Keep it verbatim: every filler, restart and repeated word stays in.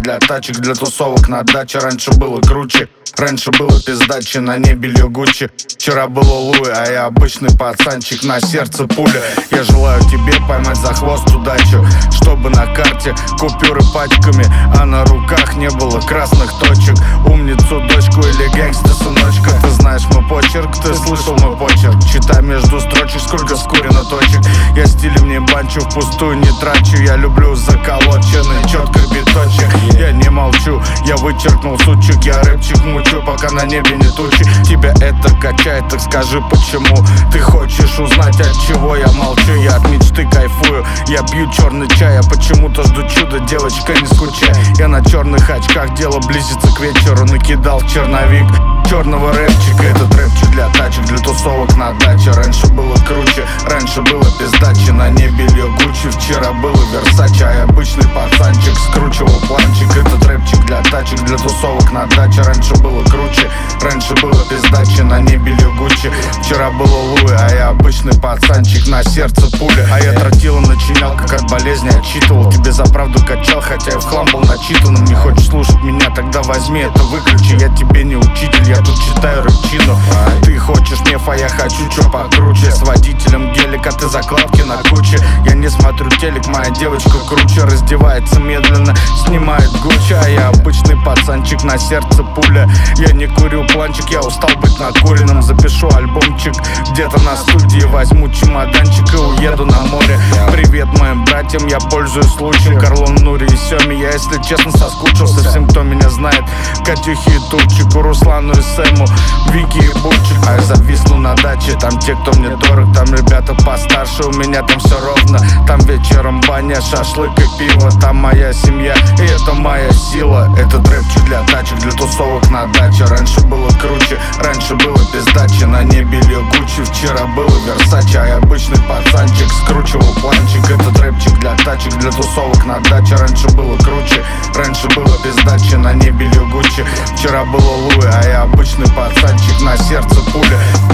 для тачек, для тусовок на даче. Раньше было круче, раньше было пиздачи, на небе Гуччи. Вчера было Луи, а я обычный пацанчик, на сердце пуля. Я желаю тебе поймать за хвост удачу, чтобы на карте купюры пачками, а на руках не было красных точек. Умницу, дочку или гэнгста, сыночка. Ты знаешь мой почерк, ты слышал мой почерк. Читай между строчек, сколько скурено точек. Я стилем не банчу, впустую не трачу. Я люблю заколоченный четко биточек. Я не молчу, я вычеркнул сучек. Я рэпчик мучу, пока на небе не тучи. Тебя это качает, так скажи почему. Ты хочешь узнать, от чего я молчу? Я от мечты кайфую, я пью черный чай. Я почему-то жду чуда, девочка, не скучай. Я на черных очках, дело близится к вечеру. Накидал в черновик черного рэпчика. Этот рэпчик для тачек, для тусовок на даче. Раньше было круче, раньше было пиздачи, на небе Гуччи. Вчера было Версаче, а я обычный пацанчик, скручивал планчик. Этот рэпчик для тачек, для тусовок на даче. Раньше было круче, раньше было пиздачи, на небе Гуччи. Вчера было Луи, а я обычный пацанчик, на сердце пуля. А я тротила начинял, как от болезни отчитывал. Тебе за правду качал, хотя я в хлам был начитанным. Не хочешь слушать меня, тогда возьми это выключи. Я тебе не учитель, я тут читаю рэпчину. Ты хочешь неф, а я хочу чё покруче. С водителем гелика, ты закладки на куче. Я не смотрю телек, моя девочка круче. Раздевается медленно, снимает Гуччи. А я обычный пацанчик, на сердце пуля. Я не курю планчик, я устал быть накуренным. Запишу альбомчик где-то на студии, возьму чемоданчик и уеду на море. Привет моим братьям, я пользуюсь случаем. Карлон, Нури и Сёме, я, если честно, соскучился. Всем, кто меня знает, Катюхе и Турчику, Руслану и Сэму, Вики и Бурчик. А я зависну на даче, там те, кто мне дорог. Там ребята постарше, у меня там все ровно. Там вечером баня, шашлык и пиво. Там моя семья, и это моя сила. Этот рэпчик для тачек, для тусовок на даче. Раньше было круче, раньше было пиздачи, на небе Гуччи. Вчера было Версаче, а я обычный пацанчик, скручивал планчик. Этот рэпчик для тачек, для тусовок на даче. Раньше было круче, раньше было пиздачи, на небе Гуччи. Вчера было Луи, а я обычный пацанчик, на сердце пуля.